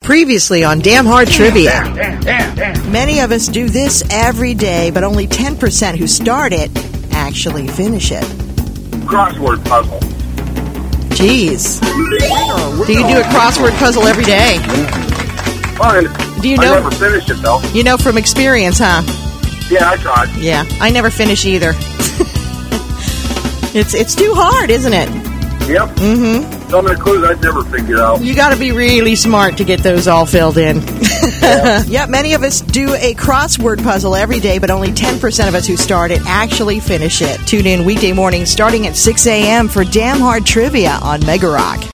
Previously on Damn Hard Trivia. Damn. Many of us do this every day, but only 10% who start it actually finish it. Crossword puzzle. Jeez. Do you do a crossword puzzle every day? Fine. Do you I know? never finished it, though. You know from experience, huh? Yeah, I tried. Yeah, I never finish either. It's too hard, isn't it? Yep. Mm-hmm. Some of the clues I'd never figured out. You got to be really smart to get those all filled in. Yeah. Yep, many of us do a crossword puzzle every day, but only 10% of us who start it actually finish it. Tune in weekday mornings starting at 6 a.m. for Damn Hard Trivia on Mega Rock.